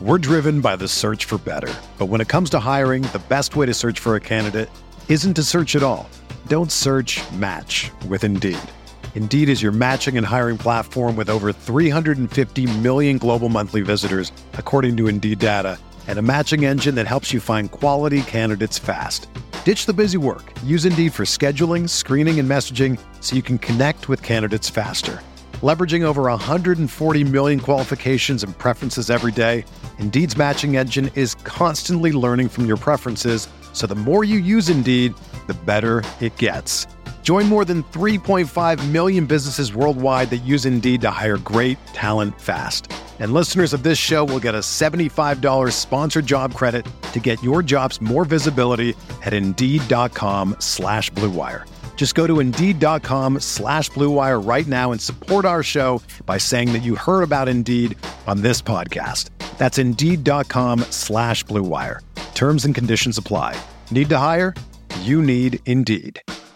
We're driven by the search for better. But when it comes to hiring, the best way to search for a candidate isn't to search at all. Don't search, match with Indeed. Indeed is your matching and hiring platform with over 350 million global monthly visitors, according to Indeed data, and a matching engine that helps you find quality candidates fast. Ditch the busy work. Use Indeed for scheduling, screening, and messaging so you can connect with candidates faster. Leveraging over 140 million qualifications and preferences every day, Indeed's matching engine is constantly learning from your preferences, so the more you use Indeed, the better it gets. Join more than 3.5 million businesses worldwide that use Indeed to hire great talent fast. And listeners of this show will get a $75 sponsored job credit to get your jobs more visibility at Indeed.com/Blue Wire. Just go to Indeed.com/Blue Wire right now and support our show by saying that you heard about Indeed on this podcast. That's Indeed.com/Blue Wire. Terms and conditions apply. Need to hire? You need Indeed.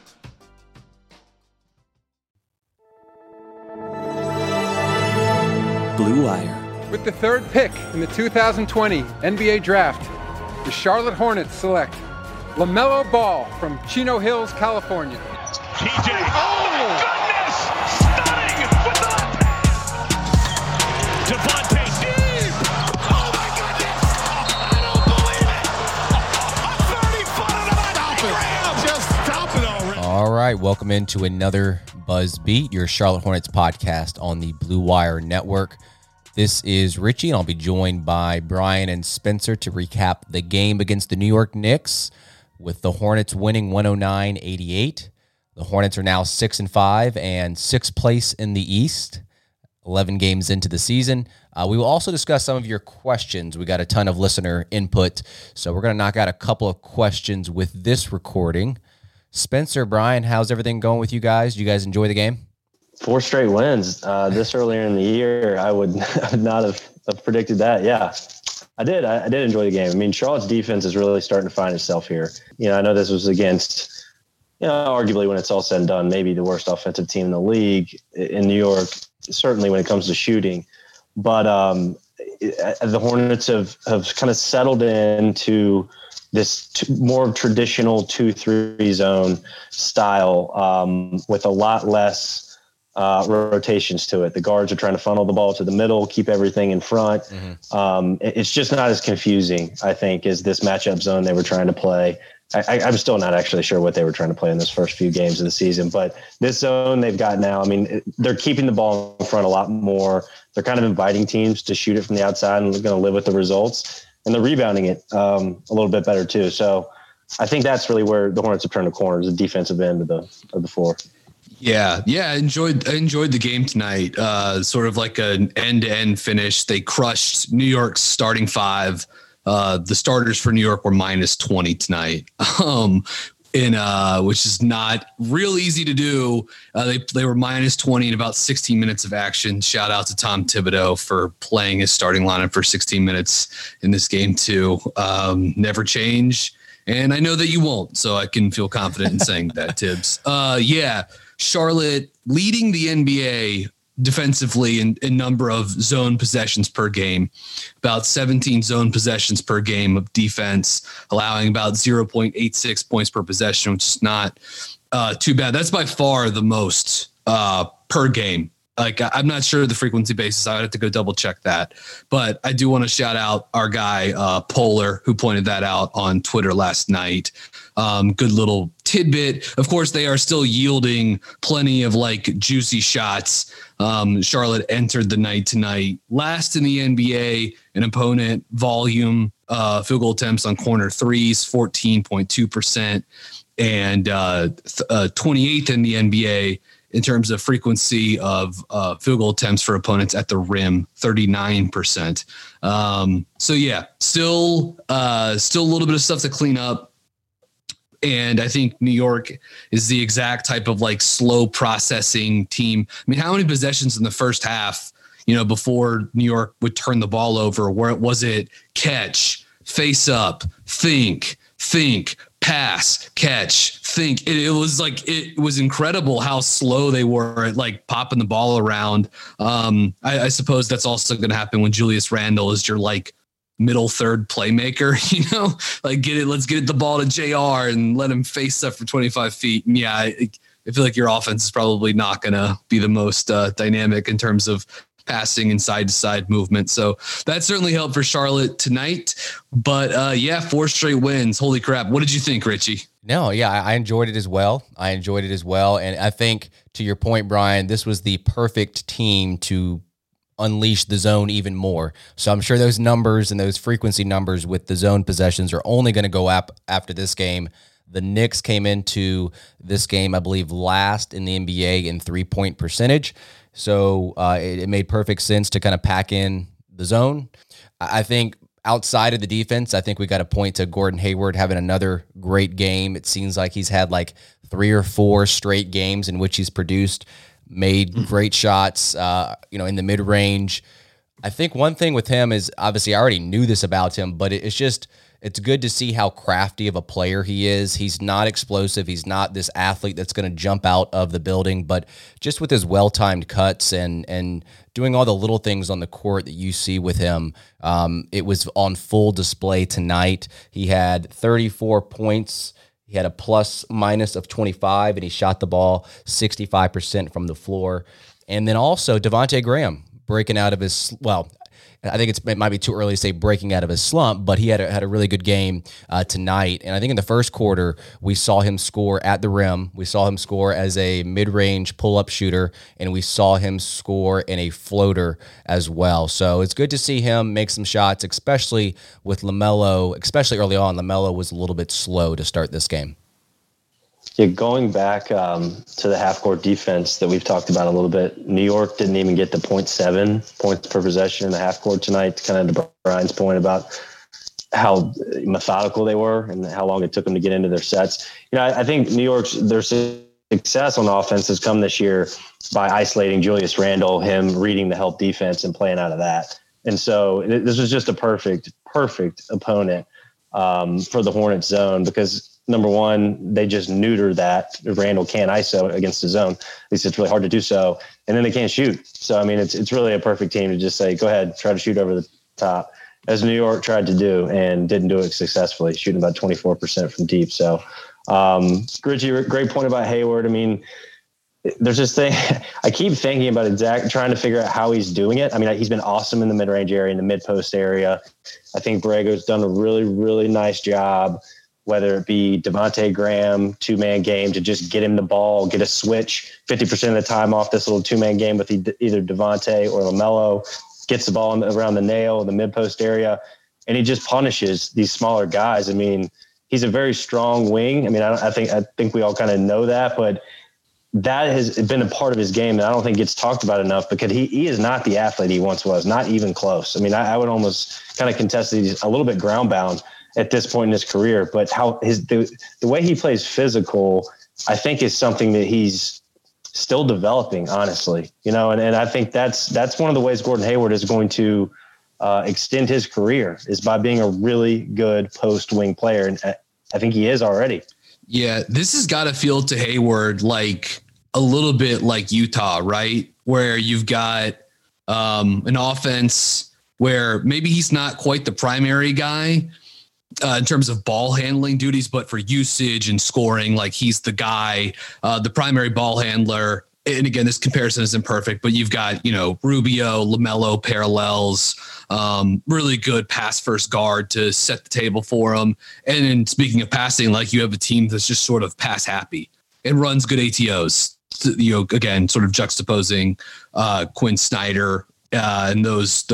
Blue Wire. With the third pick in the 2020 NBA Draft, the Charlotte Hornets select LaMelo Ball from Chino Hills, California. TJ, oh my goodness! Stunning with the left pass! Devontae deep! Oh my goodness! I don't believe it! A 30-footer to Just stop it already. All right, welcome into another Buzz Beat, your Charlotte Hornets podcast on the Blue Wire Network. This is Richie, and I'll be joined by Brian and Spencer to recap the game against the New York Knicks, with the Hornets winning 109-88. The Hornets are now 6-5 and sixth place in the East, 11 games into the season. We will also discuss some of your questions. We got a ton of listener input, so we're going to knock out a couple of questions with this recording. Spencer, Brian, how's everything going with you guys? Do you guys enjoy the game? 4 straight wins this earlier in the year. I would not have predicted that. Yeah, I did. I did enjoy the game. I mean, Charlotte's defense is really starting to find itself here. You know, I know this was against, arguably when it's all said and done, maybe the worst offensive team in the league in New York, certainly when it comes to shooting. But the Hornets have kind of settled into this more traditional 2-3 zone style with a lot less rotations to it. The guards are trying to funnel the ball to the middle, keep everything in front. Mm-hmm. It's just not as confusing, I think, as this matchup zone they were trying to play. I'm still not actually sure what they were trying to play in those first few games of the season, but this zone they've got now, I mean, they're keeping the ball in front a lot more. They're kind of inviting teams to shoot it from the outside and they're going to live with the results, and they're rebounding it a little bit better too. So I think that's really where the Hornets have turned the corner, is the defensive end of the floor. Yeah. I enjoyed the game tonight. Sort of like an end-to-end finish. They crushed New York's starting five. The starters for New York were -20 tonight, which is not real easy to do. They were -20 in about 16 minutes of action. Shout out to Tom Thibodeau for playing his starting lineup for 16 minutes in this game too. Never change. And I know that you won't, so I can feel confident in saying that, Tibbs. Charlotte leading the NBA defensively in number of zone possessions per game, about 17 zone possessions per game of defense, allowing about 0.86 points per possession, which is not too bad. That's by far the most per game. Like, I'm not sure the frequency basis. I'd have to go double check that. But I do want to shout out our guy, Polar, who pointed that out on Twitter last night. Good little tidbit. Of course, they are still yielding plenty of juicy shots. Charlotte entered the night tonight last in the NBA in opponent volume, field goal attempts on corner threes, 14.2%, and 28th in the NBA in terms of frequency of field goal attempts for opponents at the rim, 39%. Still a little bit of stuff to clean up. And I think New York is the exact type of slow processing team. I mean, how many possessions in the first half, before New York would turn the ball over, where it was catch, face up, think, pass, catch, think. It was incredible how slow they were at popping the ball around. I suppose that's also going to happen when Julius Randle is your middle third playmaker, like let's get the ball to JR and let him face up for 25 feet. And yeah, I feel like your offense is probably not going to be the most dynamic in terms of passing and side to side movement. So that certainly helped for Charlotte tonight, but 4 straight wins. Holy crap. What did you think, Richie? No, yeah, I enjoyed it as well. And I think, to your point, Brian, this was the perfect team to unleash the zone even more. So I'm sure those numbers and those frequency numbers with the zone possessions are only going to go up after this game. The Knicks came into this game, I believe, last in the NBA in 3-point percentage. So it made perfect sense to kind of pack in the zone. I think outside of the defense, I think we got to point to Gordon Hayward having another great game. It seems like he's had like 3 or 4 straight games in which he's produced, made great shots, in the mid-range. I think one thing with him is, obviously I already knew this about him, but it's good to see how crafty of a player he is. He's not explosive. He's not this athlete that's going to jump out of the building, but just with his well-timed cuts and doing all the little things on the court that you see with him, it was on full display tonight. He had 34 points. He had a plus-minus of 25, and he shot the ball 65% from the floor. And then also Devontae Graham breaking out of his, I think it might be too early to say breaking out of his slump, but he had a really good game tonight. And I think in the first quarter, we saw him score at the rim. We saw him score as a mid-range pull-up shooter, and we saw him score in a floater as well. So it's good to see him make some shots, especially with LaMelo, especially early on. LaMelo was a little bit slow to start this game. Yeah, going back to the half-court defense that we've talked about a little bit, New York didn't even get to 0.7 points per possession in the half-court tonight, kind of to Brian's point about how methodical they were and how long it took them to get into their sets. I think New York's their success on offense has come this year by isolating Julius Randle, him reading the help defense and playing out of that. And so this was just a perfect opponent for the Hornets zone because, number one, they just neuter that. Randall can't ISO against the zone. At least it's really hard to do so. And then they can't shoot. So, I mean, it's really a perfect team to just say, go ahead, try to shoot over the top, as New York tried to do and didn't do it successfully, shooting about 24% from deep. So, Richie, great point about Hayward. I mean, there's this thing I keep thinking about trying to figure out how he's doing it. I mean, he's been awesome in the mid-range area, in the mid-post area. I think Borrego's done a really, really nice job, whether it be Devontae Graham, 2-man game to just get him the ball, get a switch 50% of the time off this little 2-man game with either Devontae or LaMelo, gets the ball around the nail, the mid-post area, and he just punishes these smaller guys. I mean, he's a very strong wing. I mean, I think we all kind of know that, but that has been a part of his game that I don't think gets talked about enough because he is not the athlete he once was, not even close. I mean, I would almost kind of contest that he's a little bit ground bound at this point in his career, but how the way he plays physical, I think is something that he's still developing, honestly, and I think that's one of the ways Gordon Hayward is going to extend his career is by being a really good post wing player. And I think he is already. Yeah. This has got to feel to Hayward like a little bit like Utah, right? Where you've got an offense where maybe he's not quite the primary guy, in terms of ball handling duties, but for usage and scoring, like he's the guy, the primary ball handler. And again, this comparison isn't perfect, but you've got, Rubio, LaMelo parallels, really good pass first guard to set the table for him. And then speaking of passing, like you have a team that's just sort of pass happy and runs good ATOs, again, sort of juxtaposing Quinn Snyder and those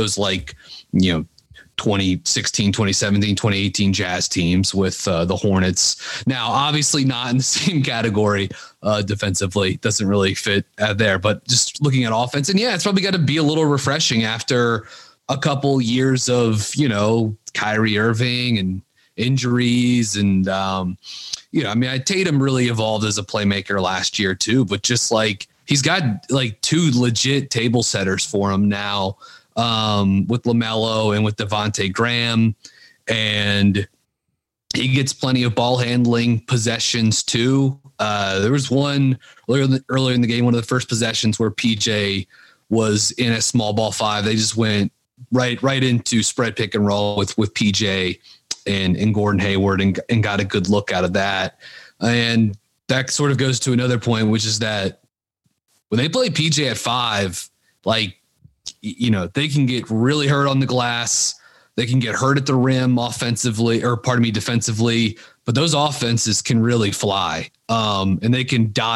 2016, 2017, 2018 Jazz teams with the Hornets. Now, obviously not in the same category defensively, doesn't really fit there, but just looking at offense. And yeah, it's probably got to be a little refreshing after a couple years of, Kyrie Irving and injuries. And, Tatum really evolved as a playmaker last year too, but just like he's got like 2 legit table setters for him now. With LaMelo and with Devontae Graham, and he gets plenty of ball handling possessions too. There was one earlier in the game, one of the first possessions where PJ was in a small ball 5. They just went right into spread pick and roll with PJ and Gordon Hayward and got a good look out of that. And that sort of goes to another point, which is that when they play PJ at 5, like, they can get really hurt on the glass. They can get hurt at the rim defensively, but those offenses can really fly. And they can dot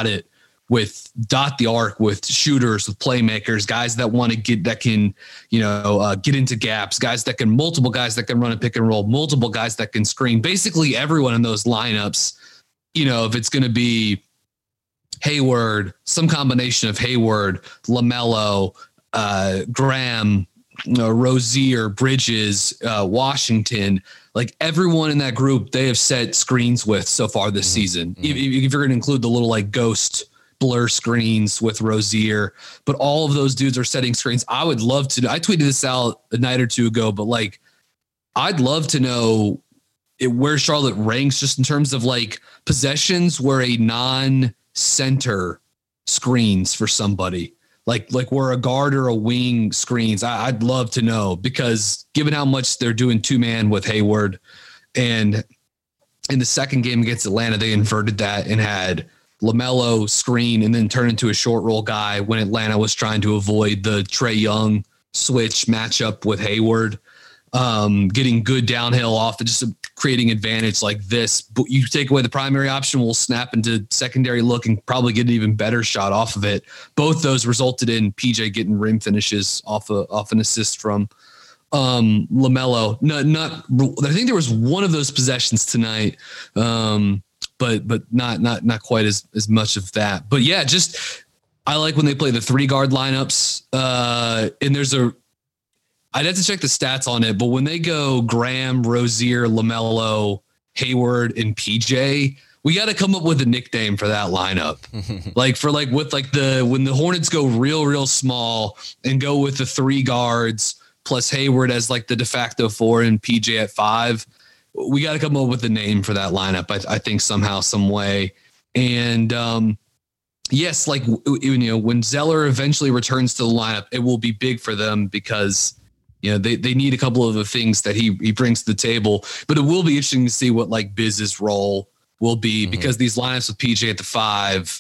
the arc with shooters, with playmakers, guys that want to get into gaps, multiple guys that can run a pick and roll, multiple guys that can screen. Basically everyone in those lineups, if it's going to be Hayward, some combination of Hayward, LaMelo, Graham, Rozier, Bridges, Washington, like everyone in that group, they have set screens with so far this season. If you're going to include the little like ghost blur screens with Rozier, but all of those dudes are setting screens. I would love to know. I tweeted this out a night or two ago, but like, I'd love to know where Charlotte ranks just in terms of like possessions where a non-center screens for somebody. Like where a guard or a wing screens. I'd love to know, because given how much they're doing 2-man with Hayward, and in the second game against Atlanta, they inverted that and had LaMelo screen and then turn into a short roll guy when Atlanta was trying to avoid the Trae Young switch matchup with Hayward, getting good downhill off and just creating advantage like this. But you take away the primary option, we'll snap into secondary look and probably get an even better shot off of it. Both those resulted in PJ getting rim finishes off an assist from LaMelo. I think there was one of those possessions tonight, but not quite as much of that. But yeah, just I like when they play the 3 guard lineups. And I'd have to check the stats on it, but when they go Graham, Rozier, LaMelo, Hayward, and PJ, we got to come up with a nickname for that lineup. When the Hornets go real small and go with the 3 guards plus Hayward as like the de facto 4 and PJ at 5, we got to come up with a name for that lineup. I think somehow, some way. And yes, like, when Zeller eventually returns to the lineup, it will be big for them because they need a couple of the things that he brings to the table, but it will be interesting to see what like Biz's role will be, because these lineups with PJ at the 5,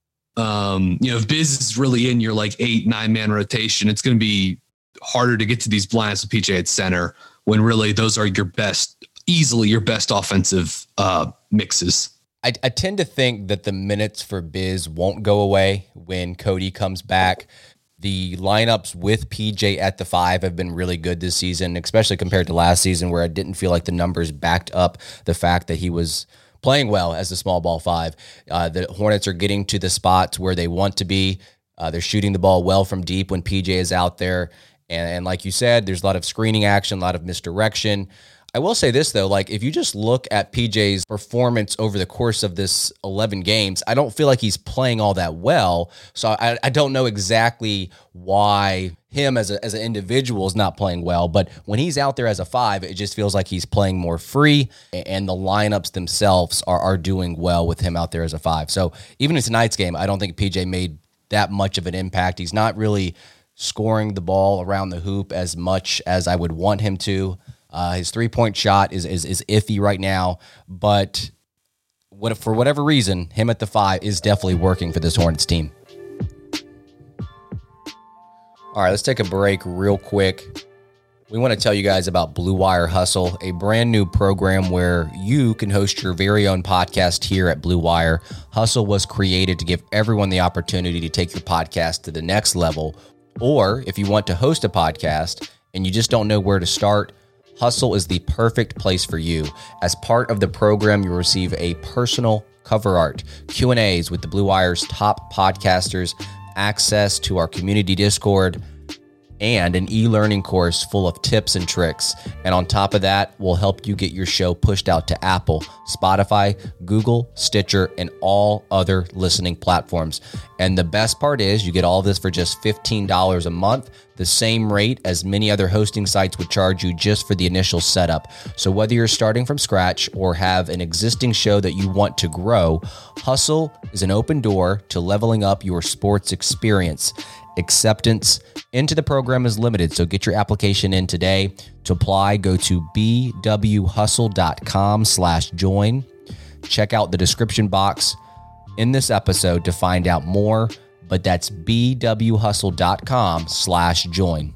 if Biz is really in your like 8-9 man rotation, it's going to be harder to get to these lineups with PJ at center when really those are easily your best offensive mixes. I tend to think that the minutes for Biz won't go away when Cody comes back. The lineups with PJ at the 5 have been really good this season, especially compared to last season, where I didn't feel like the numbers backed up the fact that he was playing well as a small ball 5. The Hornets are getting to the spots where they want to be. They're shooting the ball well from deep when PJ is out there. And like you said, there's a lot of screening action, a lot of misdirection. I will say this, though, like if you just look at PJ's performance over the course of this 11 games, I don't feel like he's playing all that well. So I don't know exactly why him as an individual is not playing well. But when he's out there as a 5, it just feels like he's playing more free, and the lineups themselves are doing well with him out there as a 5. So even in tonight's game, I don't think PJ made that much of an impact. He's not really scoring the ball around the hoop as much as I would want him to. His 3-point shot is iffy right now, but for whatever reason, him at the 5 is definitely working for this Hornets team. All right, let's take a break real quick. We want to tell you guys about Blue Wire Hustle, a brand new program where you can host your very own podcast here at Blue Wire. Hustle was created to give everyone the opportunity to take your podcast to the next level. Or if you want to host a podcast and you just don't know where to start, Hustle is the perfect place for you. As part of the program, you'll receive a personal cover art, Q&As with the Blue Wire's top podcasters, access to our community Discord, and an e-learning course full of tips and tricks. And on top of that, we'll help you get your show pushed out to Apple, Spotify, Google, Stitcher, and all other listening platforms. And the best part is you get all of this for just $15 a month, the same rate as many other hosting sites would charge you just for the initial setup. So whether you're starting from scratch or have an existing show that you want to grow, Hustle is an open door to leveling up your sports experience. acceptance into the program is limited, so get your application in today. To apply, go to bwhustle.com/join. Check out the description box in this episode to find out more, but that's bwhustle.com/join.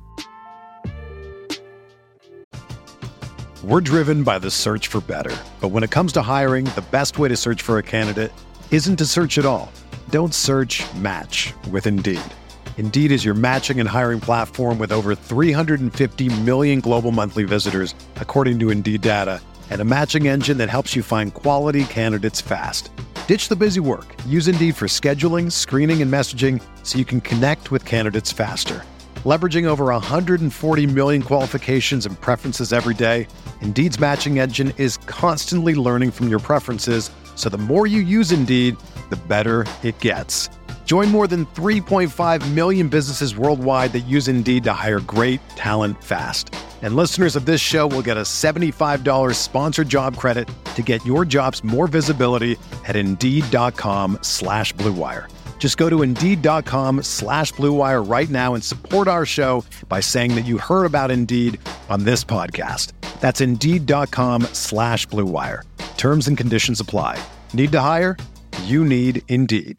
We're driven by the search for better. But when it comes to hiring, the best way to search for a candidate isn't to search at all. Don't search, match with Indeed. Indeed is your matching and hiring platform with over 350 million global monthly visitors, according to Indeed data, and a matching engine that helps you find quality candidates fast. Ditch the busy work. Use Indeed for scheduling, screening, and messaging so you can connect with candidates faster. Leveraging over 140 million qualifications and preferences every day, Indeed's matching engine is constantly learning from your preferences, so the more you use Indeed, the better it gets. Join more than 3.5 million businesses worldwide that use Indeed to hire great talent fast. And listeners of this show will get a $75 sponsored job credit to get your jobs more visibility at Indeed.com/Blue Wire. Just go to Indeed.com/Blue Wire right now and support our show by saying that you heard about Indeed on this podcast. That's Indeed.com/Blue Wire. Terms and conditions apply. Need to hire? You need Indeed.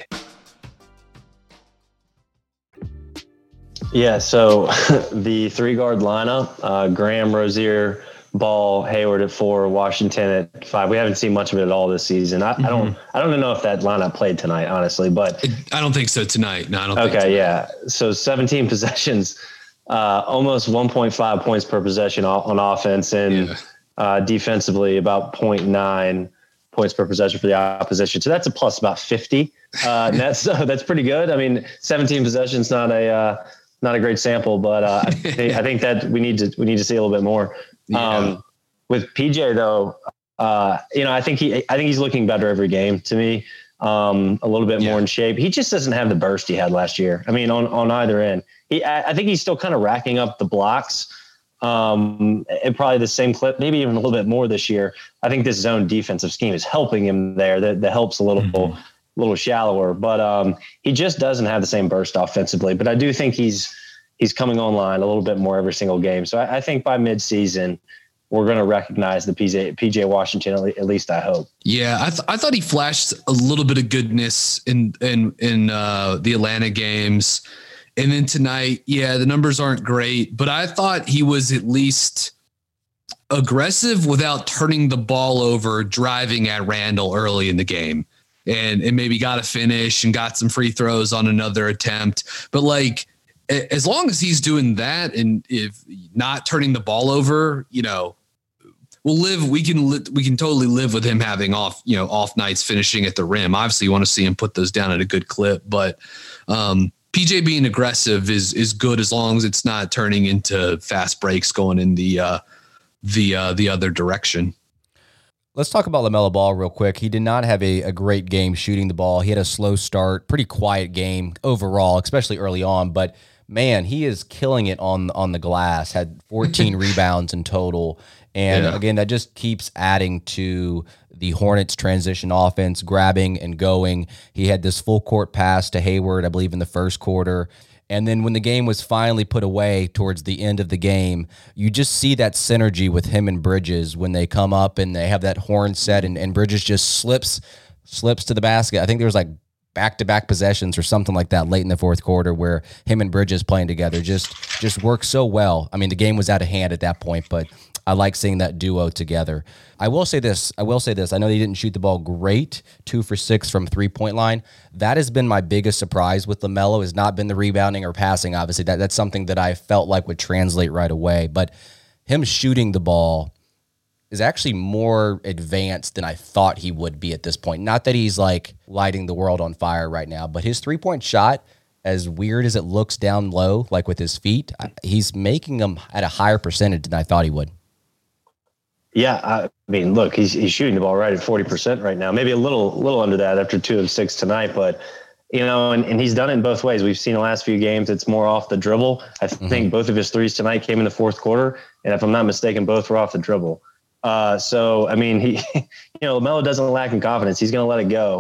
Yeah, so the three-guard lineup, Graham, Rozier, Ball, Hayward at 4, Washington at 5. We haven't seen much of it at all this season. I don't know if that lineup played tonight, honestly, but I don't think so tonight. No, I don't think okay, tonight. Yeah. So 17 possessions, almost 1.5 points per possession on offense, and defensively about 0.9 points per possession for the opposition. So that's a plus about 50. And that's pretty good. I mean, 17 possessions, not a great sample, but I think that we need to see a little bit more. Yeah. With PJ though, I think he's looking better every game to me. A little bit more in shape. He just doesn't have the burst he had last year. I mean, on either end, I think he's still kind of racking up the blocks. And probably the same clip, maybe even a little bit more this year. I think this zone defensive scheme is helping him there. That helps a little shallower, but he just doesn't have the same burst offensively. But I do think he's coming online a little bit more every single game. So I think by midseason, we're going to recognize the PJ Washington, at least I hope. Yeah, I thought he flashed a little bit of goodness in the Atlanta games. And then tonight, the numbers aren't great, but I thought he was at least aggressive without turning the ball over, driving at Randall early in the game. And maybe got a finish and got some free throws on another attempt. But like, as long as he's doing that, and if not turning the ball over, we can totally live with him having off nights, finishing at the rim. Obviously you want to see him put those down at a good clip, but PJ being aggressive is good as long as it's not turning into fast breaks going in the other direction. Let's talk about LaMelo Ball real quick. He did not have a great game shooting the ball. He had a slow start, pretty quiet game overall, especially early on. But, man, he is killing it on the glass, had 14 rebounds in total. And, again, that just keeps adding to the Hornets' transition offense, grabbing and going. He had this full court pass to Hayward, I believe, in the first quarter. And then when the game was finally put away towards the end of the game, you just see that synergy with him and Bridges when they come up and they have that horn set and Bridges just slips to the basket. I think there was like back-to-back possessions or something like that late in the fourth quarter where him and Bridges playing together just worked so well. I mean, the game was out of hand at that point, but I like seeing that duo together. I will say this. I know he didn't shoot the ball great, 2 for 6 from 3-point line. That has been my biggest surprise with LaMelo, has not been the rebounding or passing. Obviously, that's something that I felt like would translate right away. But him shooting the ball is actually more advanced than I thought he would be at this point. Not that he's like lighting the world on fire right now, but his 3-point shot, as weird as it looks down low, like with his feet, he's making them at a higher percentage than I thought he would. Yeah, I mean, look, he's shooting the ball right at 40% right now. Maybe a little under that after 2 of 6 tonight, but and he's done it in both ways. We've seen the last few games; it's more off the dribble. I think both of his threes tonight came in the fourth quarter, and if I'm not mistaken, both were off the dribble. So I mean, LaMelo doesn't lack in confidence. He's going to let it go,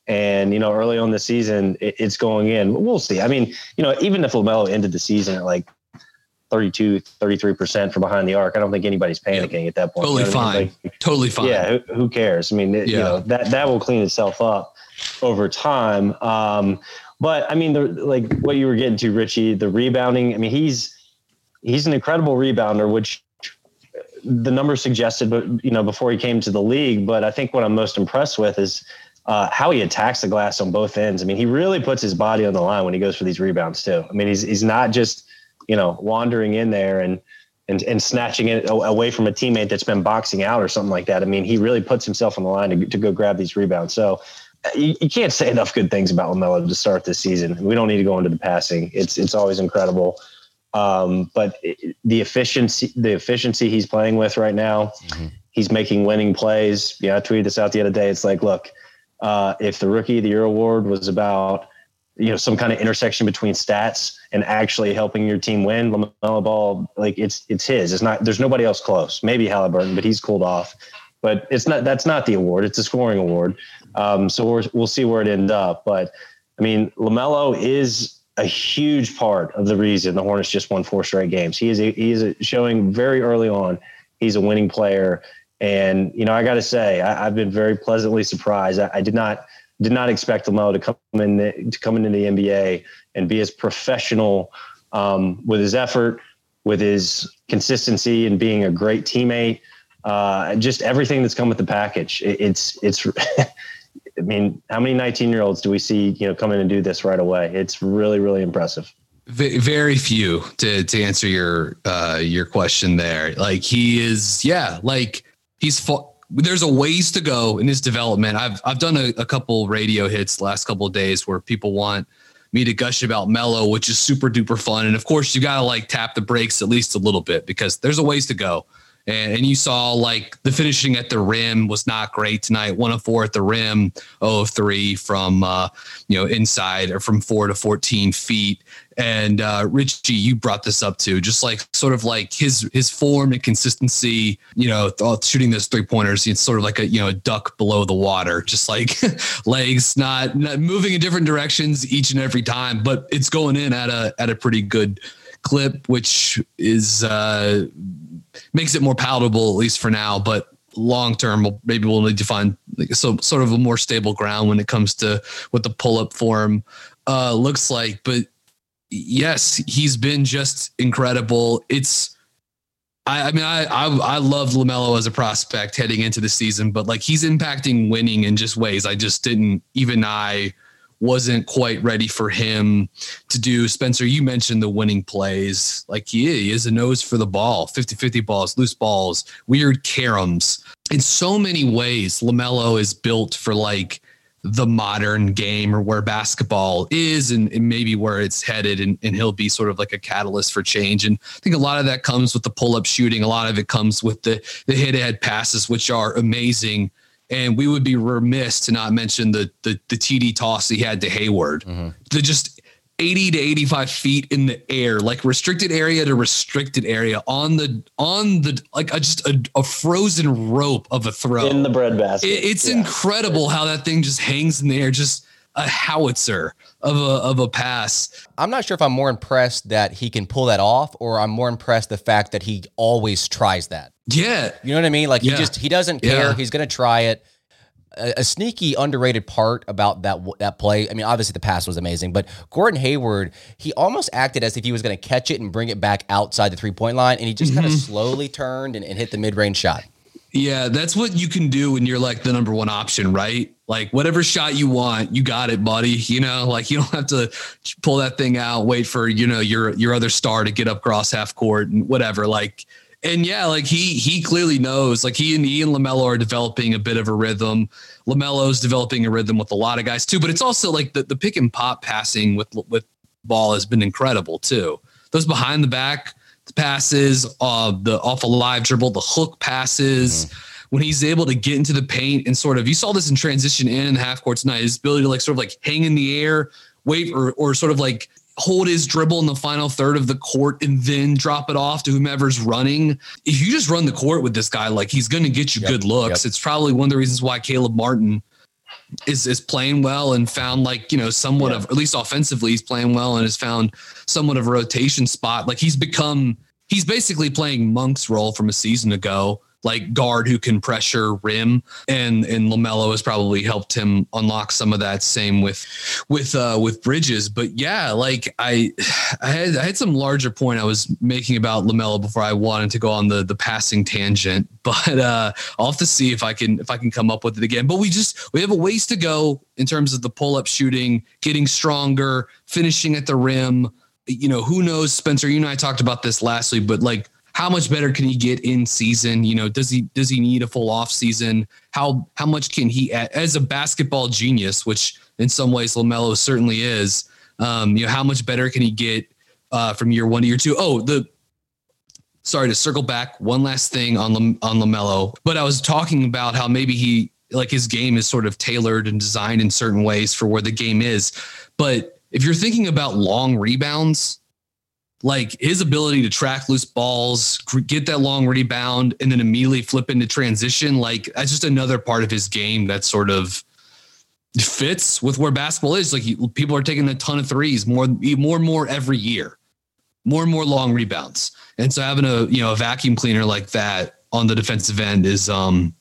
And, early on the season, it's going in. We'll see. I mean, even if LaMelo ended the season at like 32, 33% from behind the arc, I don't think anybody's panicking at that point. Totally fine. Totally fine. Yeah. Who cares? I mean, that will clean itself up over time. But I mean, like what you were getting to, Richie, the rebounding, I mean, he's an incredible rebounder, which the numbers suggested, but before he came to the league. But I think what I'm most impressed with is how he attacks the glass on both ends. I mean, he really puts his body on the line when he goes for these rebounds too. I mean, he's not just, wandering in there and snatching it away from a teammate that's been boxing out or something like that. I mean, he really puts himself on the line to go grab these rebounds. So you can't say enough good things about LaMelo to start this season. We don't need to go into the passing. It's always incredible. But the efficiency he's playing with right now, he's making winning plays. Yeah. I tweeted this out the other day. It's like, look, if the Rookie of the Year award was about, some kind of intersection between stats and actually helping your team win, LaMelo Ball, like it's his. It's not. There's nobody else close. Maybe Halliburton, but he's cooled off. But it's not. That's not the award. It's a scoring award. So we'll see where it ends up. But I mean, LaMelo is a huge part of the reason the Hornets just won 4 straight games. He is showing very early on he's a winning player. And I got to say, I've been very pleasantly surprised. I did not expect LaMelo to come into the NBA and be as professional with his effort, with his consistency, and being a great teammate. Just everything that's come with the package. It's. I mean, how many 19-year-olds do we see come in and do this right away? It's really, really impressive. Very few to answer your question there. Like he is, there's a ways to go in his development. I've done a couple radio hits the last couple of days where people want me to gush about Melo, which is super duper fun. And of course you got to like tap the brakes at least a little bit because there's a ways to go. And you saw like the finishing at the rim was not great tonight. 1 of 4 at the rim, 0 of 3 from, inside or from 4 to 14 feet. And Richie, you brought this up too, just like sort of like his form and consistency, shooting those 3-pointers. It's sort of like a duck below the water, just like legs, not moving in different directions each and every time, but it's going in at a pretty good clip, which is makes it more palatable, at least for now. But long term, maybe we'll need to find sort of a more stable ground when it comes to what the pull up form looks like. But yes, he's been just incredible. I loved LaMelo as a prospect heading into the season, but like he's impacting winning in just ways I wasn't quite ready for him to do. Spencer, you mentioned the winning plays. Like he is a nose for the ball, 50-50 balls, loose balls, weird caroms. In so many ways, LaMelo is built for like the modern game or where basketball is and maybe where it's headed. And he'll be sort of like a catalyst for change. And I think a lot of that comes with the pull-up shooting. A lot of it comes with the hit-ahead passes, which are amazing. And we would be remiss to not mention the TD toss he had to Hayward. Mm-hmm. The just 80 to 85 feet in the air, like restricted area to restricted area on the like a frozen rope of a throw in the bread basket. It's incredible how that thing just hangs in the air, just a howitzer of a pass. I'm not sure if I'm more impressed that he can pull that off, or I'm more impressed the fact that he always tries that. Yeah. You know what I mean? Like he doesn't care. Yeah. He's going to try it. A sneaky underrated part about that play. I mean, obviously the pass was amazing, but Gordon Hayward, he almost acted as if he was going to catch it and bring it back outside the 3-point line. And he just kind of slowly turned and hit the mid-range shot. Yeah. That's what you can do when you're like the number one option, right? Like whatever shot you want, you got it, buddy. Like you don't have to pull that thing out, wait for, your other star to get up across half court and whatever. Like, and yeah, like he clearly knows, like he and LaMelo are developing a bit of a rhythm. LaMelo's developing a rhythm with a lot of guys too, but it's also like the pick and pop passing with Ball has been incredible too. Those behind the back passes, the off a live dribble, the hook passes, when he's able to get into the paint and sort of, you saw this in transition in the half court tonight, his ability to like sort of like hang in the air, wait, or sort of like hold his dribble in the final third of the court and then drop it off to whomever's running. If you just run the court with this guy, like he's going to get you good looks. It's probably one of the reasons why Caleb Martin is playing well and found like, somewhat of, at least offensively, he's playing well and has found somewhat of a rotation spot. Like he's basically playing Monk's role from a season ago, like guard who can pressure rim, and LaMelo has probably helped him unlock some of that. Same with Bridges. But yeah, like I had some larger point I was making about LaMelo before I wanted to go on the passing tangent, but I'll have to see if I can come up with it again. But we have a ways to go in terms of the pull-up shooting, getting stronger, finishing at the rim. Who knows, Spencer, you and I talked about this last week, but like, how much better can he get in season? Does he need a full off season? How much can he, as a basketball genius, which in some ways LaMelo certainly is, how much better can he get from year 1 to year 2? Sorry to circle back. One last thing on LaMelo, but I was talking about how maybe his game is sort of tailored and designed in certain ways for where the game is. But if you're thinking about long rebounds, like his ability to track loose balls, get that long rebound, and then immediately flip into transition, like that's just another part of his game that sort of fits with where basketball is. Like people are taking a ton of threes, more and more every year, more and more long rebounds. And so having a vacuum cleaner like that on the defensive end is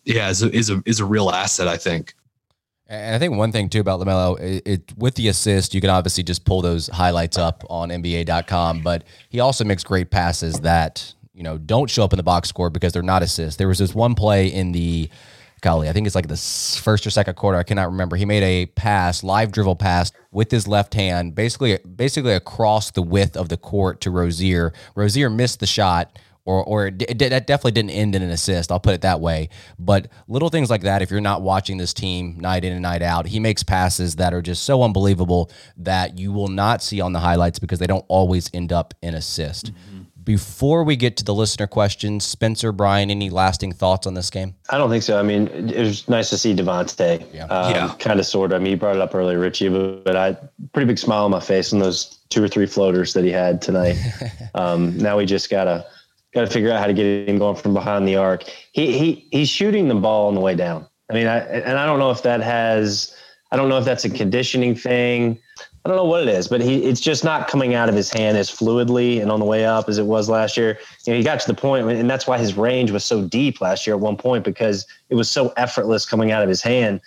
a real asset, I think. And I think one thing too about LaMelo, with the assist, you can obviously just pull those highlights up on NBA.com, but he also makes great passes that, don't show up in the box score because they're not assists. There was this one play in I think it's like the first or second quarter, I cannot remember. He made a pass, live dribble pass with his left hand, basically across the width of the court to Rozier. Rozier missed the shot. Or that definitely didn't end in an assist. I'll put it that way. But little things like that, if you're not watching this team night in and night out, he makes passes that are just so unbelievable that you will not see on the highlights because they don't always end up in assist. Mm-hmm. Before we get to the listener questions, Spencer, Brian, any lasting thoughts on this game? I don't think so. I mean, it was nice to see Devontae. Kind of, sort of. I mean, he brought it up earlier, Richie, but I pretty big smile on my face on those 2 or 3 floaters that he had tonight. Now we just got to figure out how to get him going from behind the arc. He's shooting the ball on the way down. I mean, I don't know if that's a conditioning thing. I don't know what it is, but it's just not coming out of his hand as fluidly and on the way up as it was last year. He got to the point, and that's why his range was so deep last year at one point, because it was so effortless coming out of his hand.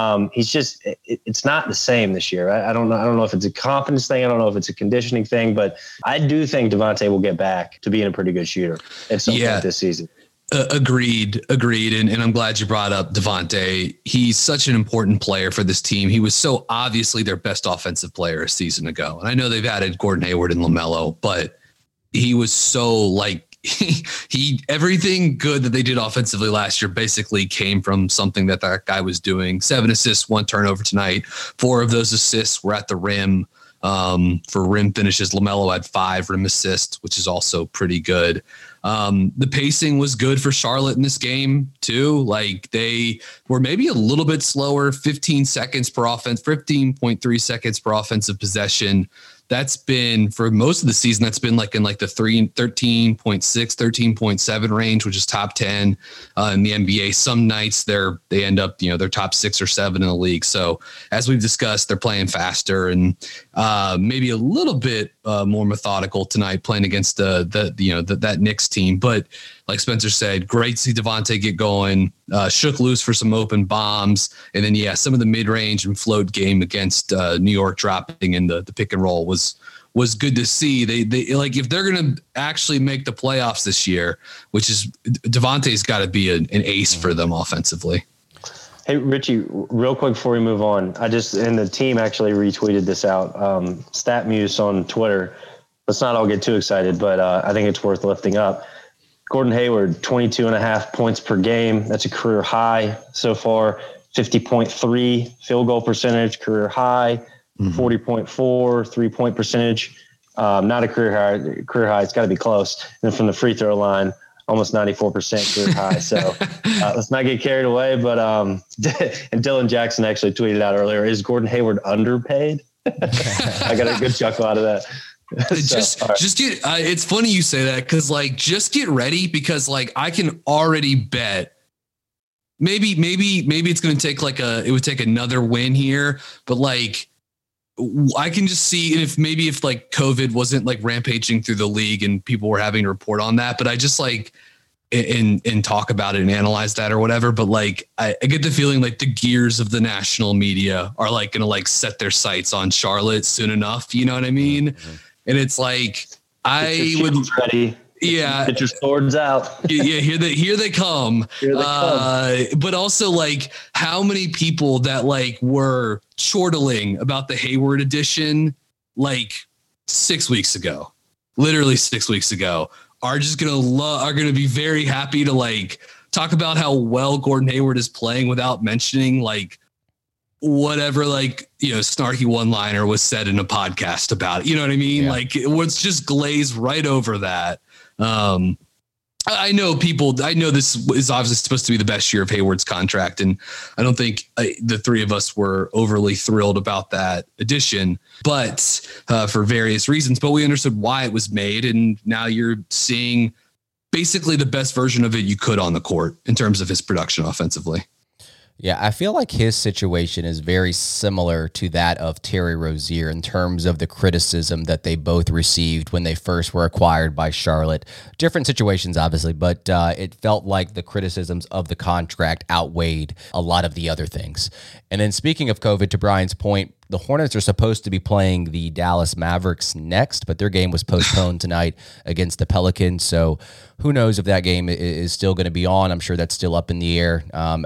It's not the same this year. I don't know if it's a confidence thing. I don't know if it's a conditioning thing, but I do think Devontae will get back to being a pretty good shooter at some point this season. Agreed. And I'm glad you brought up Devontae. He's such an important player for this team. He was so obviously their best offensive player a season ago. And I know they've added Gordon Hayward and LaMelo, but he was so like, he everything good that they did offensively last year basically came from something that guy was doing. 7 assists, 1 turnover tonight. 4 of those assists were at the rim. For rim finishes, LaMelo had 5 rim assists, which is also pretty good. The pacing was good for Charlotte in this game too. Like they were maybe a little bit slower, 15 seconds per offense, 15.3 seconds per offensive possession. That's been for most of the season. That's been like in like the 13.6, 13.7 range, which is top 10 in the NBA. Some nights they end up, they're top 6 or 7 in the league. So as we've discussed, they're playing faster and maybe a little bit more methodical tonight, playing against that Knicks team. But like Spencer said, great to see Devontae get going, shook loose for some open bombs. And then, some of the mid-range and float game against New York dropping in the pick and roll was good to see. They like, if they're going to actually make the playoffs this year, which is Devontae's got to be an ace for them offensively. Hey, Richie, real quick before we move on, and the team actually retweeted this out, StatMuse on Twitter. Let's not all get too excited, but I think it's worth lifting up. Gordon Hayward, 22.5 points per game. That's a career high so far. 50.3 field goal percentage, career high. 40.4 3-point percentage. Not a career high. It's got to be close. And then from the free throw line, almost 94% career high. So let's not get carried away. But and Dylan Jackson actually tweeted out earlier, is Gordon Hayward underpaid? I got a good chuckle out of that. Just get it's funny you say that, because like just get ready, because like I can already bet maybe it's going to take it would take another win here, but like I can just see if like COVID wasn't like rampaging through the league and people were having to report on that, but I just like and talk about it and analyze that or whatever. But like, I get the feeling like the gears of the national media are like going to like set their sights on Charlotte soon enough. You know what I mean? Mm-hmm. And it's like, I would ready. Yeah. Get your swords out. Yeah. Here they come. Here they come. But also like how many people that like were chortling about the Hayward edition, like 6 weeks ago, literally 6 weeks ago, are just are gonna be very happy to like talk about how well Gordon Hayward is playing without mentioning like whatever like snarky one-liner was said in a podcast about it. You know what I mean? Yeah. Like it was just glazed right over that. I know this is obviously supposed to be the best year of Hayward's contract, and I don't think the three of us were overly thrilled about that addition, but for various reasons. But we understood why it was made, and now you're seeing basically the best version of it you could on the court in terms of his production offensively. Yeah, I feel like his situation is very similar to that of Terry Rozier in terms of the criticism that they both received when they first were acquired by Charlotte. Different situations, obviously, but it felt like the criticisms of the contract outweighed a lot of the other things. And then speaking of COVID, to Brian's point, the Hornets are supposed to be playing the Dallas Mavericks next, but their game was postponed tonight against the Pelicans. So who knows if that game is still going to be on. I'm sure that's still up in the air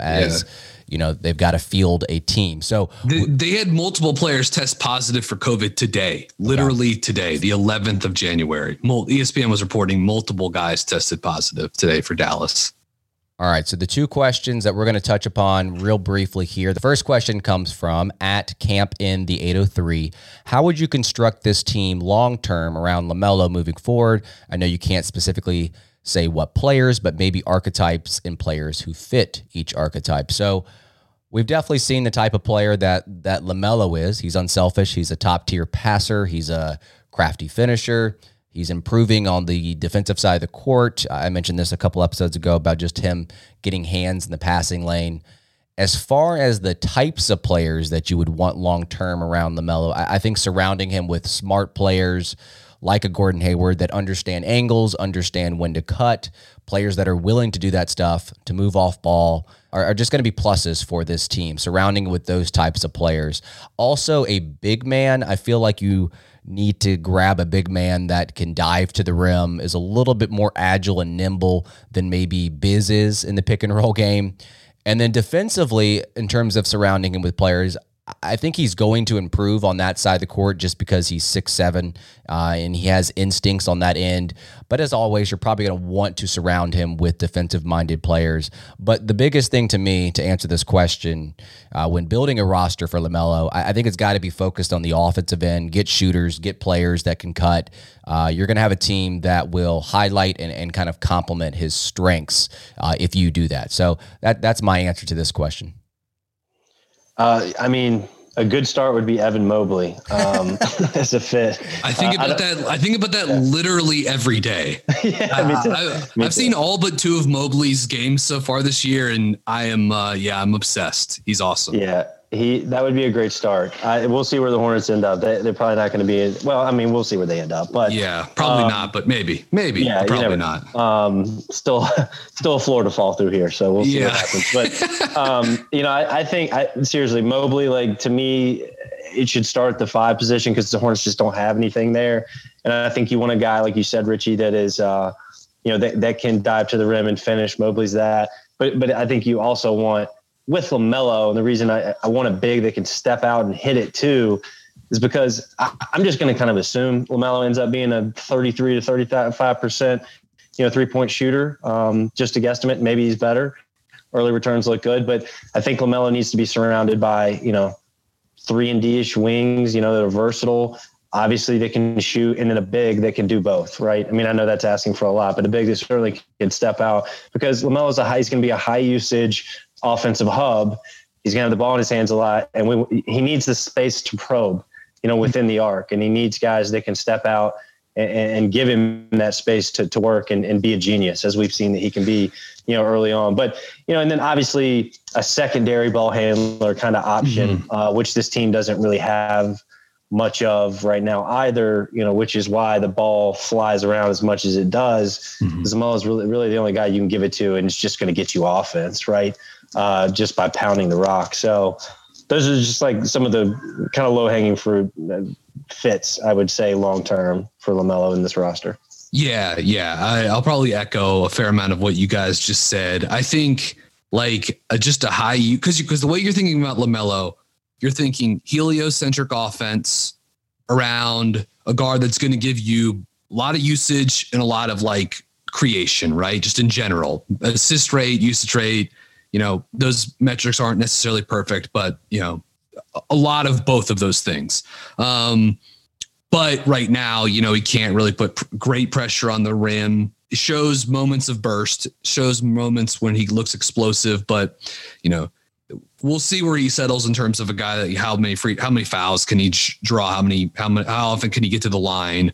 they've got to field a team. So they had multiple players test positive for COVID today, literally today, the 11th of January. ESPN was reporting multiple guys tested positive today for Dallas. All right, so the two questions that we're going to touch upon real briefly here. The first question comes from @CampInThe803. How would you construct this team long-term around LaMelo moving forward? I know you can't specifically say what players, but maybe archetypes and players who fit each archetype. So we've definitely seen the type of player that LaMelo is. He's unselfish. He's a top-tier passer. He's a crafty finisher. He's improving on the defensive side of the court. I mentioned this a couple episodes ago about just him getting hands in the passing lane. As far as the types of players that you would want long-term around LaMelo, I think surrounding him with smart players like a Gordon Hayward that understand angles, understand when to cut, players that are willing to do that stuff, to move off ball, are just going to be pluses for this team, surrounding with those types of players. Also, a big man, I feel like you need to grab a big man that can dive to the rim, is a little bit more agile and nimble than maybe Biz is in the pick and roll game. And then defensively, in terms of surrounding him with players, I think he's going to improve on that side of the court just because he's 6'7", and he has instincts on that end. But as always, you're probably going to want to surround him with defensive-minded players. But the biggest thing to me, to answer this question, when building a roster for LaMelo, I think it's got to be focused on the offensive end, get shooters, get players that can cut. You're going to have a team that will highlight and kind of complement his strengths if you do that. So that's my answer to this question. I mean, a good start would be Evan Mobley as a fit. I think about that literally every day. Yeah, I've seen all but two of Mobley's games so far this year, and I'm obsessed. He's awesome. Yeah, that would be a great start. We'll see where the Hornets end up. They're probably not going to be. We'll see where they end up. But yeah, probably not. But maybe. Yeah, probably not. Still a floor to fall through here. So we'll see what happens. But I think seriously, Mobley, like, to me, it should start at the 5 position because the Hornets just don't have anything there. And I think you want a guy, like you said, Richie, that is that can dive to the rim and finish. Mobley's that. But I think you also want, with LaMelo, and the reason I want a big that can step out and hit it too is because I'm just going to kind of assume LaMelo ends up being a 33 to 35%, 3-point shooter. Just a guesstimate. Maybe he's better. Early returns look good, but I think LaMelo needs to be surrounded by, 3-and-D-ish wings, that are versatile. Obviously they can shoot, and then a big that can do both, right? I mean, I know that's asking for a lot, but a big that certainly can step out because LaMelo's he's going to be a high usage offensive hub. He's going to have the ball in his hands a lot, and he needs the space to probe, within the arc, and he needs guys that can step out and give him that space to work and be a genius, as we've seen that he can be, early on. But, and then obviously a secondary ball handler kind of option, which this team doesn't really have much of right now either, which is why the ball flies around as much as it does. LaMelo is really the only guy you can give it to, and it's just going to get you offense, right? Just by pounding the rock. So those are just like some of the kind of low hanging fruit fits, I would say, long-term for LaMelo in this roster. Yeah. I'll probably echo a fair amount of what you guys just said. I think just a high, because the way you're thinking about LaMelo, you're thinking heliocentric offense around a guard that's going to give you a lot of usage and a lot of creation, right? Just in general, assist rate, usage rate, those metrics aren't necessarily perfect, but a lot of both of those things. But right now, he can't really put great pressure on the rim. It shows moments of burst, shows moments when he looks explosive, but we'll see where he settles in terms of a guy that how many fouls can he draw? How often can he get to the line?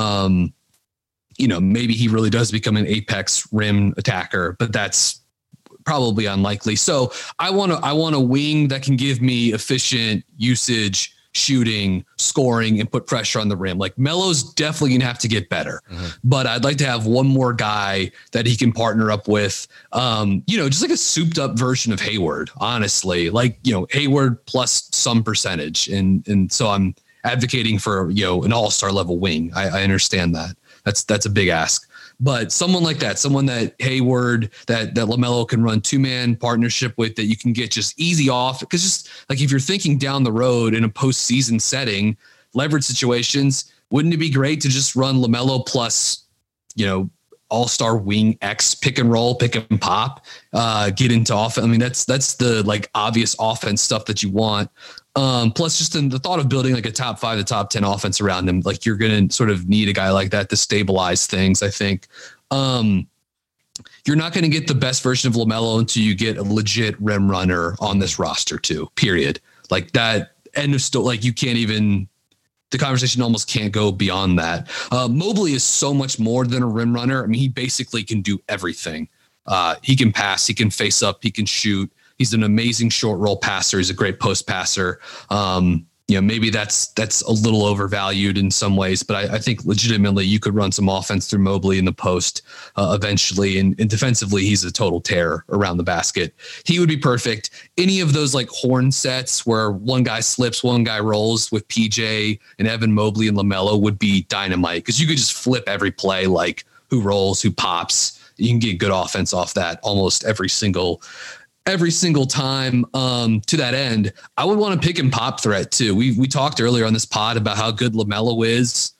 Maybe he really does become an apex rim attacker, but that's probably unlikely. So I want a wing that can give me efficient usage, shooting, scoring, and put pressure on the rim. Melo's definitely gonna have to get better, but I'd like to have one more guy that he can partner up with. Just like a souped up version of Hayward, honestly, Hayward plus some percentage. And so I'm advocating for, an all-star level wing. I understand that that's a big ask, but someone like that, someone that Hayward, that LaMelo can run 2-man partnership with, that you can get just easy off. Because just if you're thinking down the road in a postseason setting, leverage situations, wouldn't it be great to just run LaMelo plus, all-star wing X pick and roll, pick and pop, get into offense. I mean, that's the obvious offense stuff that you want. Plus just in the thought of building a top 5 to top 10 offense around him, you're going to sort of need a guy like that to stabilize things. I think, you're not going to get the best version of LaMelo until you get a legit rim runner on this roster too, period. That end of story. You can't even, the conversation almost can't go beyond that. Mobley is so much more than a rim runner. I mean, he basically can do everything. He can pass, he can face up, he can shoot. He's an amazing short roll passer. He's a great post passer. Maybe that's a little overvalued in some ways, but I think legitimately you could run some offense through Mobley in the post eventually. And defensively, he's a total terror around the basket. He would be perfect. Any of those horn sets where one guy slips, one guy rolls with PJ and Evan Mobley and LaMelo would be dynamite, because you could just flip every play, who rolls, who pops. You can get good offense off that almost every single time. To that end, I would want a pick and pop threat too. We talked earlier on this pod about how good LaMelo is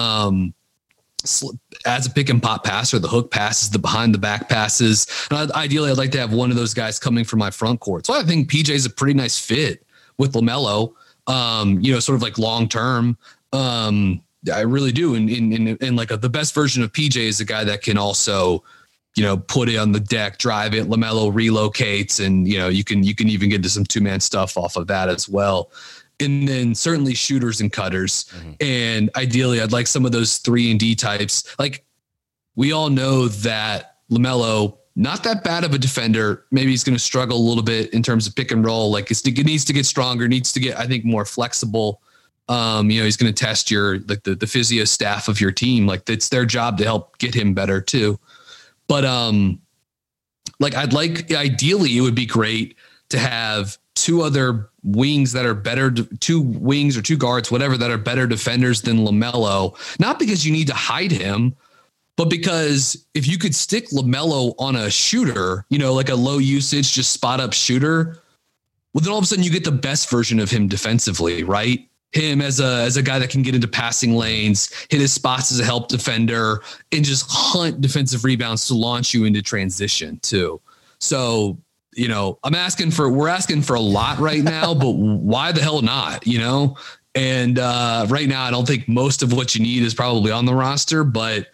as a pick and pop passer, the hook passes, the behind the back passes. And ideally, I'd like to have one of those guys coming from my front court. So I think PJ is a pretty nice fit with LaMelo. Sort of long term. I really do. And the best version of PJ is a guy that can also, put it on the deck, drive it. LaMelo relocates, and you can even get to some 2-man stuff off of that as well. And then certainly shooters and cutters. And ideally, I'd like some of those 3-and-D types. We all know that LaMelo, not that bad of a defender. Maybe he's going to struggle a little bit in terms of pick and roll. It needs to get stronger, needs to get, I think, more flexible. He's going to test your the physio staff of your team. It's their job to help get him better too. But ideally it would be great to have 2 other wings that are better, 2 wings or 2 guards, whatever, that are better defenders than LaMelo. Not because you need to hide him, but because if you could stick LaMelo on a shooter, a low usage, just spot up shooter, well, then all of a sudden you get the best version of him defensively, right? Him as a guy that can get into passing lanes, hit his spots as a help defender, and just hunt defensive rebounds to launch you into transition too. So, we're asking for a lot right now, but why the hell not, And right now, I don't think most of what you need is probably on the roster, but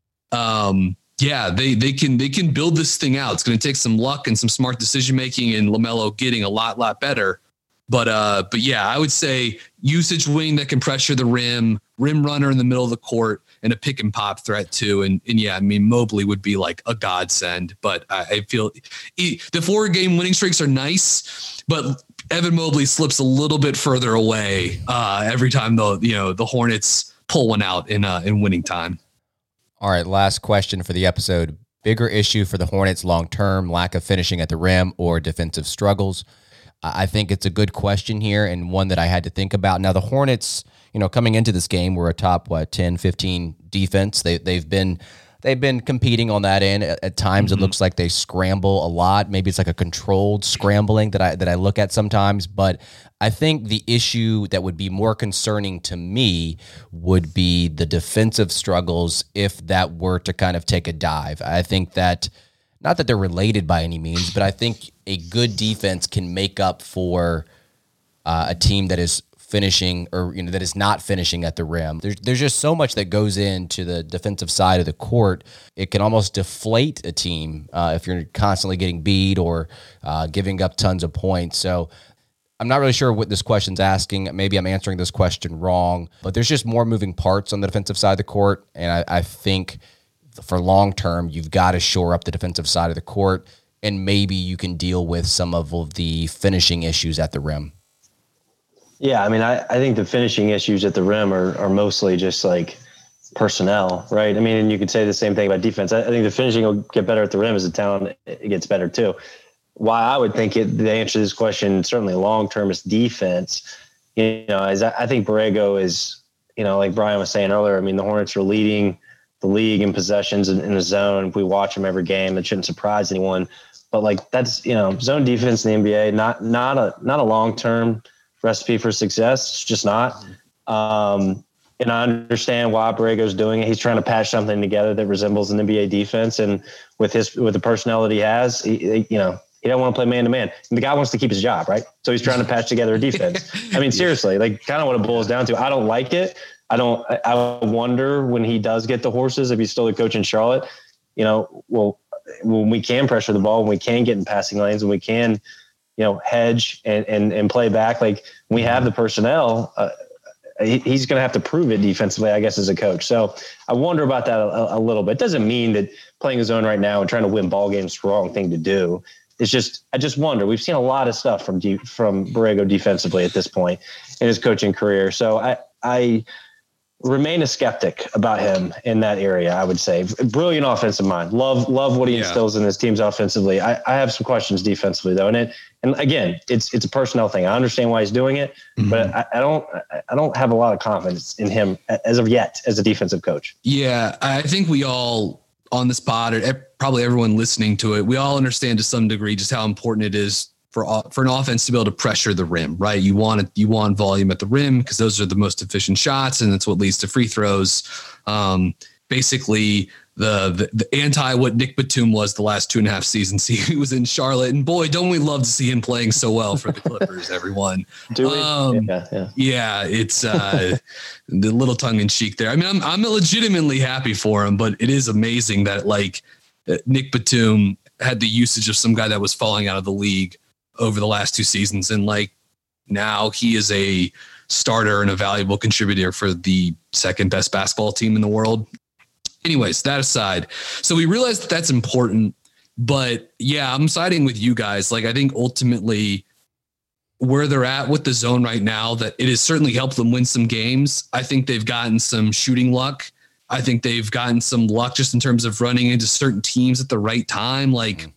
they can build this thing out. It's going to take some luck and some smart decision-making, and LaMelo getting a lot better. But yeah, I would say usage wing that can pressure the rim runner in the middle of the court, and a pick and pop threat too. And yeah, I mean, Mobley would be like a godsend, but I feel the 4-game winning streaks are nice, but Evan Mobley slips a little bit further away every time the Hornets pull one out in winning time. All right, last question for the episode. Bigger issue for the Hornets long-term, lack of finishing at the rim or defensive struggles? I think it's a good question here and one that I had to think about. Now, the Hornets, coming into this game, were a top, 10, 15 defense. They've been competing on that end. At times, It looks like they scramble a lot. Maybe it's like a controlled scrambling that I look at sometimes. But I think the issue that would be more concerning to me would be the defensive struggles if that were to kind of take a dive. I think that, not that they're related by any means, but I think a good defense can make up for a team that is finishing or that is not finishing at the rim. There's just so much that goes into the defensive side of the court. It can almost deflate a team if you're constantly getting beat or giving up tons of points. So I'm not really sure what this question's asking. Maybe I'm answering this question wrong, but there's just more moving parts on the defensive side of the court. And I think for long term, you've got to shore up the defensive side of the court, and maybe you can deal with some of the finishing issues at the rim. Yeah, I mean, I think the finishing issues at the rim are mostly just like personnel, right? I mean, and you could say the same thing about defense. I think the finishing will get better at the rim as the talent gets better too. Why I would think the answer to this question, certainly long-term, is defense. As I think Borrego is, like Brian was saying earlier, I mean, the Hornets are leading the league in possessions in the zone. If we watch them every game, it shouldn't surprise anyone. But like that's, zone defense in the NBA, not a long-term recipe for success. It's just not. And I understand why Borrego's doing it. He's trying to patch something together that resembles an NBA defense. And with the personnel that he has, he don't want to play man-to-man. And the guy wants to keep his job, right? So he's trying to patch together a defense. I mean, seriously, like kind of what it boils down to. I don't like it. I wonder when he does get the horses, if he's still a coach in Charlotte, when we can pressure the ball, when we can get in passing lanes, when we can, hedge and play back, like when we have the personnel, he's going to have to prove it defensively, I guess, as a coach. So I wonder about that a little bit. It doesn't mean that playing his own right now and trying to win ball games is the wrong thing to do. It's just, I just wonder. We've seen a lot of stuff from Borrego defensively at this point in his coaching career. So I remain a skeptic about him in that area. I would say brilliant offensive mind. Love what he instills in his teams offensively. I have some questions defensively though, and again, it's a personnel thing. I understand why he's doing it, but I don't have a lot of confidence in him as of yet as a defensive coach. Yeah, I think we all on this pod, or probably everyone listening to it, we all understand to some degree just how important it is for an offense to be able to pressure the rim, right? You want volume at the rim because those are the most efficient shots, and that's what leads to free throws. Basically, the anti what Nick Batum was the last 2.5 seasons he was in Charlotte, and boy, don't we love to see him playing so well for the Clippers, everyone. Do we? Yeah, it's the little tongue in cheek there. I mean, I'm legitimately happy for him, but it is amazing that Nick Batum had the usage of some guy that was falling out of the league over the last 2 seasons. And now he is a starter and a valuable contributor for the second best basketball team in the world. Anyways, that aside, so we realized that's important, but yeah, I'm siding with you guys. I think ultimately where they're at with the zone right now, that it has certainly helped them win some games. I think they've gotten some shooting luck. I think they've gotten some luck just in terms of running into certain teams at the right time.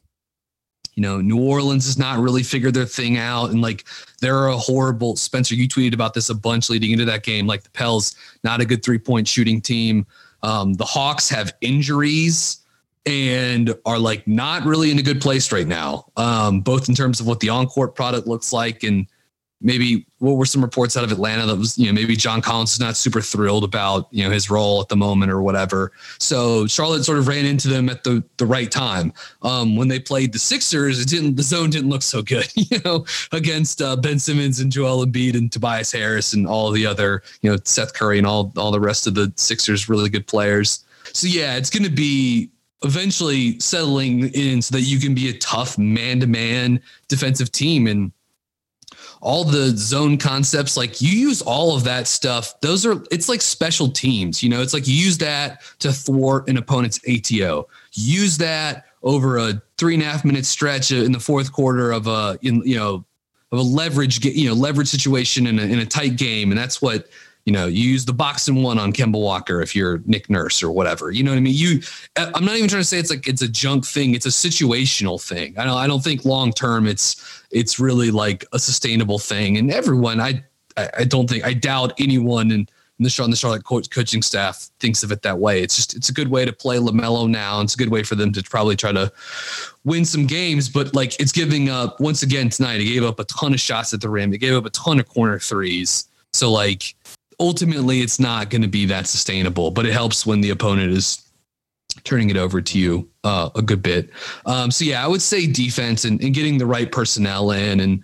New Orleans has not really figured their thing out. And they're a horrible, Spencer, you tweeted about this a bunch leading into that game. The Pels, not a good 3-point shooting team. The Hawks have injuries and are not really in a good place right now. Both in terms of what the on-court product looks like, and maybe what were some reports out of Atlanta that was, maybe John Collins is not super thrilled about, his role at the moment or whatever. So Charlotte sort of ran into them at the right time. When they played the Sixers, the zone didn't look so good, against Ben Simmons and Joel Embiid and Tobias Harris and all the other, Seth Curry and all the rest of the Sixers really good players. So yeah, it's going to be eventually settling in so that you can be a tough man-to-man defensive team. And all the zone concepts, like you use all of that stuff. It's like special teams, it's like you use that to thwart an opponent's ATO. Use that over a 3.5 minute stretch in the fourth quarter of a leverage situation in a tight game. And that's what, you use the box and one on Kemba Walker if you're Nick Nurse or whatever. You know what I mean? I'm not even trying to say it's a junk thing. It's a situational thing. I don't think long term it's really like a sustainable thing. And everyone, I doubt anyone in the Charlotte coaching staff thinks of it that way. It's a good way to play LaMelo now. And it's a good way for them to probably try to win some games. But like it's giving up once again tonight. It gave up a ton of shots at the rim. It gave up a ton of corner threes. So like, ultimately, it's not going to be that sustainable, but it helps when the opponent is turning it over to you a good bit. So yeah, I would say defense and getting the right personnel in and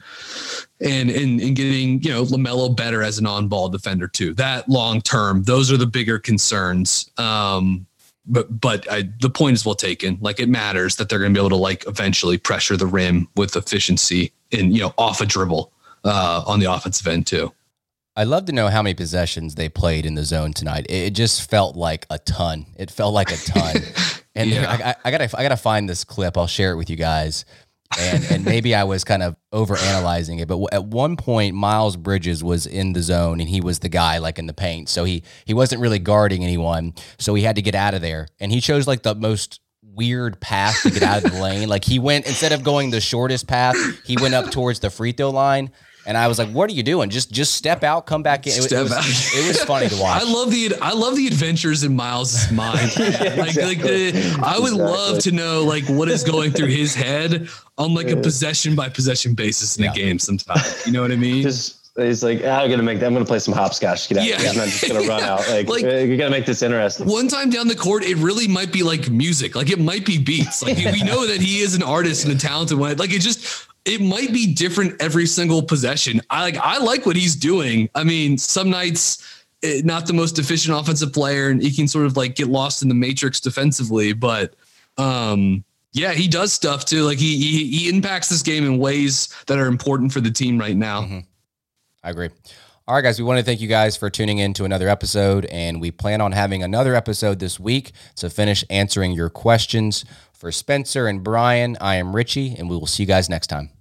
getting LaMelo better as an on-ball defender too. That long term, those are the bigger concerns. But the point is well taken. Like it matters that they're going to be able to like eventually pressure the rim with efficiency and off a dribble on the offensive end too. I'd love to know how many possessions they played in the zone tonight. It just felt like a ton. It felt like a ton. And yeah. I gotta find this clip. I'll share it with you guys. And maybe I was kind of overanalyzing it, but at one point Miles Bridges was in the zone and he was the guy like in the paint. So he wasn't really guarding anyone. So he had to get out of there. And he chose like the most weird path to get out of the lane. Like he went, instead of going the shortest path, he went up towards the free throw line. And I was like, "What are you doing? Just step out, come back in." It was funny to watch. I love the adventures in Miles' mind. I would love to know like what is going through his head on like a possession by possession basis in a game. Sometimes, you know what I mean? He's like, I'm gonna play some hopscotch. Get out. Yeah. I'm not just gonna run out. Like you gotta make this interesting. One time down the court, it really might be like music. Like it might be beats. Like we know that he is an artist and a talented one. Like it might be different every single possession. I like what he's doing. I mean, some nights not the most efficient offensive player, and he can sort of like get lost in the matrix defensively. But yeah, he does stuff too. Like he impacts this game in ways that are important for the team right now. Mm-hmm. I agree. All right, guys, we want to thank you guys for tuning in to another episode, and we plan on having another episode this week to finish answering your questions. For Spencer and Brian, I am Richie, and we will see you guys next time.